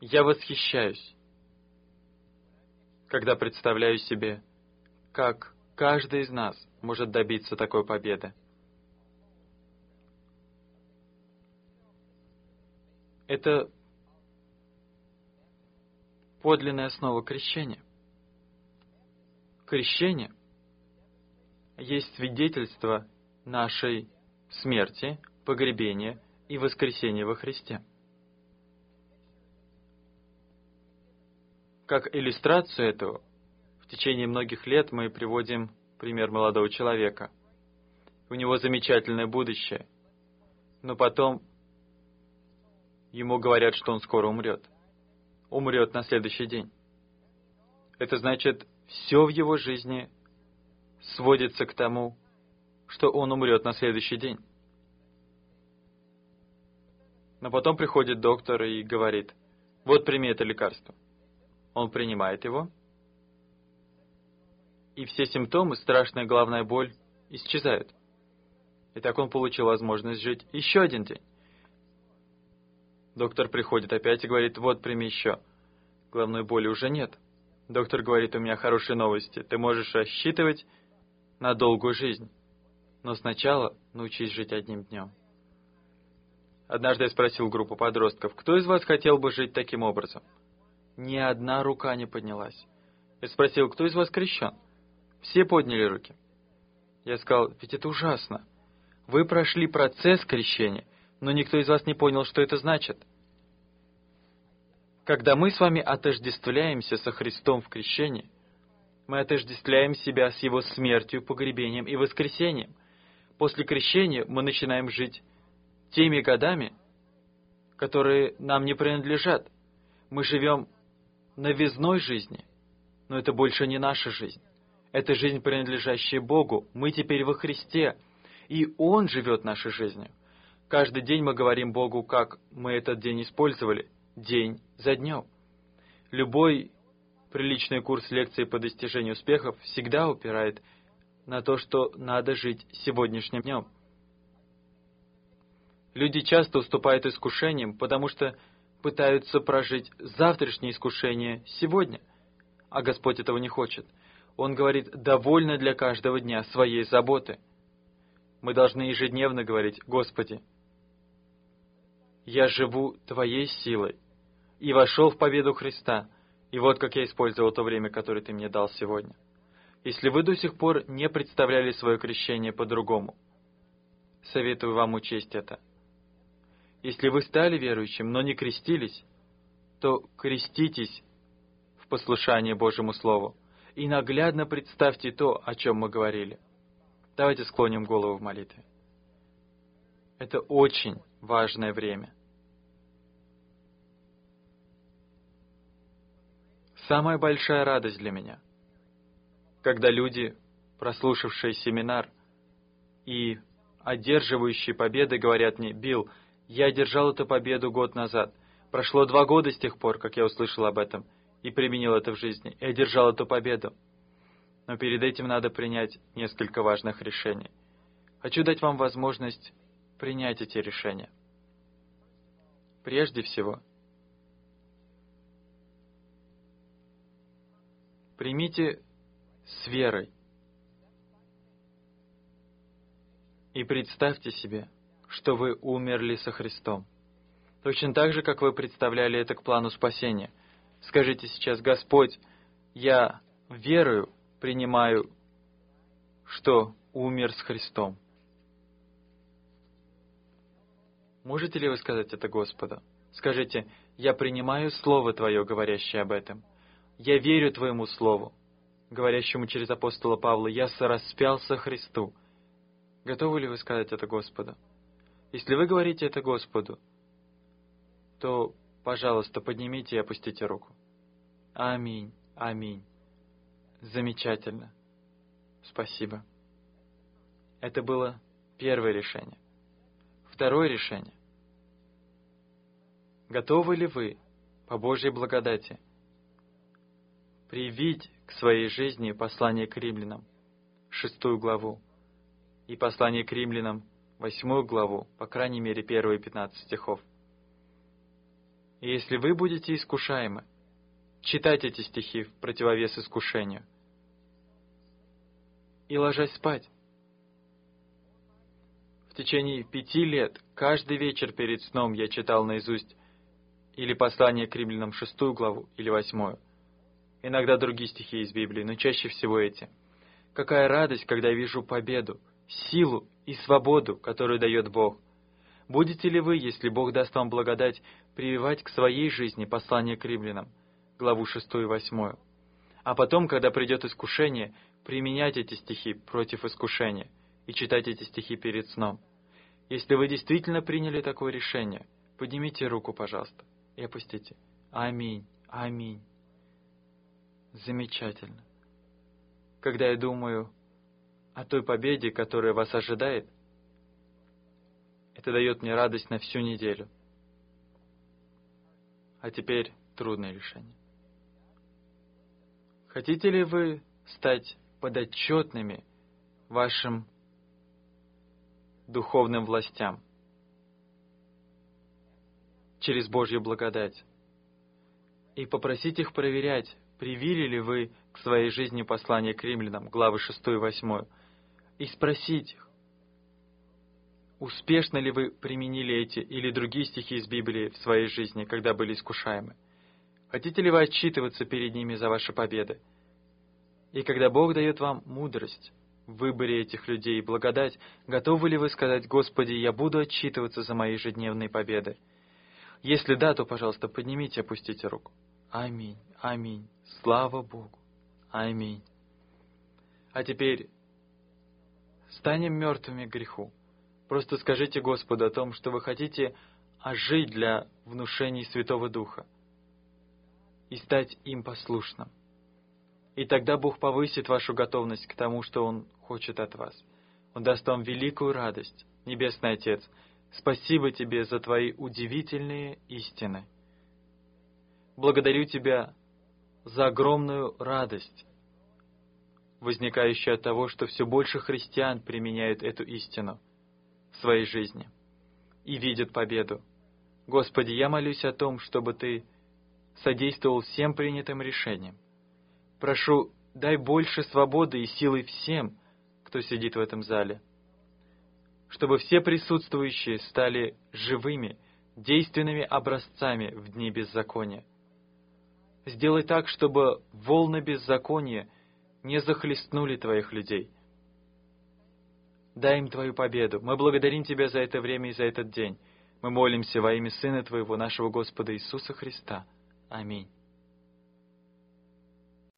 Я восхищаюсь, когда представляю себе, как каждый из нас может добиться такой победы. Это подлинная основа крещения. Крещение есть свидетельство нашей смерти, погребения и воскресения во Христе. Как иллюстрацию этого, в течение многих лет мы приводим пример молодого человека. У него замечательное будущее, но потом ему говорят, что он скоро умрет. Умрет на следующий день. Это значит, все в его жизни сводится к тому, что он умрет на следующий день. Но потом приходит доктор и говорит: вот прими это лекарство. Он принимает его, и все симптомы, страшная головная боль, исчезают. И так он получил возможность жить еще один день. Доктор приходит опять и говорит: вот прими еще. Головной боли уже нет. Доктор говорит: у меня хорошие новости. Ты можешь рассчитывать на долгую жизнь. Но сначала научись жить одним днем. Однажды я спросил группу подростков: кто из вас хотел бы жить таким образом? Ни одна рука не поднялась. Я спросил: кто из вас крещен? Все подняли руки. Я сказал: ведь это ужасно. Вы прошли процесс крещения, но никто из вас не понял, что это значит. Когда мы с вами отождествляемся со Христом в крещении, мы отождествляем себя с Его смертью, погребением и воскресением. После крещения мы начинаем жить теми годами, которые нам не принадлежат. Мы живем новизной жизни, но это больше не наша жизнь. Это жизнь, принадлежащая Богу. Мы теперь во Христе, и Он живет нашей жизнью. Каждый день мы говорим Богу, как мы этот день использовали, день за днем. Любой приличный курс лекций по достижению успехов всегда упирает на то, что надо жить сегодняшним днем. Люди часто уступают искушениям, потому что пытаются прожить завтрашнее искушение сегодня, а Господь этого не хочет. Он говорит: довольно для каждого дня своей заботы. Мы должны ежедневно говорить: Господи, я живу Твоей силой и вошел в победу Христа, и вот как я использовал то время, которое Ты мне дал сегодня. Если вы до сих пор не представляли свое крещение по-другому, советую вам учесть это. Если вы стали верующим, но не крестились, то креститесь в послушание Божьему Слову и наглядно представьте то, о чем мы говорили. Давайте склоним голову в молитве. Это очень важное время. Самая большая радость для меня, когда люди, прослушавшие семинар и одерживающие победы, говорят мне: Билл, я одержал эту победу год назад. Прошло 2 года с тех пор, как я услышал об этом и применил это в жизни, и одержал эту победу. Но перед этим надо принять несколько важных решений. Хочу дать вам возможность принять эти решения. Прежде всего, примите с верой и представьте себе, что вы умерли со Христом. Точно так же, как вы представляли это к плану спасения. Скажите сейчас: Господь, я верою принимаю, что умер с Христом. Можете ли вы сказать это Господу? Скажите: я принимаю Слово Твое, говорящее об этом. Я верю Твоему Слову, говорящему через апостола Павла: я сораспялся Христу. Готовы ли вы сказать это Господу? Если вы говорите это Господу, то, пожалуйста, поднимите и опустите руку. Аминь, аминь. Замечательно. Спасибо. Это было первое решение. Второе решение. Готовы ли вы, по Божьей благодати, привить к своей жизни послание к римлянам, 6 главу, и послание к римлянам, 8 главу, по крайней мере, 1 и 15 стихов? И если вы будете искушаемы, читать эти стихи в противовес искушению. И ложась спать. В течение 5 лет, каждый вечер перед сном я читал наизусть или послание к Римлянам 6 главу, или 8. Иногда другие стихи из Библии, но чаще всего эти. Какая радость, когда я вижу победу, силу и свободу, которую дает Бог. Будете ли вы, если Бог даст вам благодать, прививать к своей жизни послание к Римлянам, главу 6 и 8, а потом, когда придет искушение, применять эти стихи против искушения и читать эти стихи перед сном? Если вы действительно приняли такое решение, поднимите руку, пожалуйста, и опустите. Аминь, аминь. Замечательно. Когда я думаю о той победе, которая вас ожидает, это дает мне радость на всю неделю. А теперь трудное решение. Хотите ли вы стать подотчетными вашим духовным властям через Божью благодать и попросить их проверять, привили ли вы к своей жизни послание к Римлянам, главы 6 и 8, и спросить их, успешно ли вы применили эти или другие стихи из Библии в своей жизни, когда были искушаемы? Хотите ли вы отчитываться перед ними за ваши победы? И когда Бог дает вам мудрость в выборе этих людей и благодать, готовы ли вы сказать: «Господи, я буду отчитываться за мои ежедневные победы»? Если да, то, пожалуйста, поднимите и опустите руку. Аминь, аминь. Слава Богу. Аминь. А теперь станем мертвыми к греху. Просто скажите Господу о том, что вы хотите ожить для внушений Святого Духа и стать им послушным. И тогда Бог повысит вашу готовность к тому, что Он хочет от вас. Он даст вам великую радость. Небесный Отец, спасибо Тебе за Твои удивительные истины. Благодарю Тебя за огромную радость, возникающую от того, что все больше христиан применяют эту истину в своей жизни и видят победу. Господи, я молюсь о том, чтобы Ты содействовал всем принятым решениям. Прошу, дай больше свободы и силы всем, кто сидит в этом зале, чтобы все присутствующие стали живыми, действенными образцами в дни беззакония. Сделай так, чтобы волны беззакония не захлестнули Твоих людей. Дай им Твою победу. Мы благодарим Тебя за это время и за этот день. Мы молимся во имя Сына Твоего, нашего Господа Иисуса Христа. Аминь.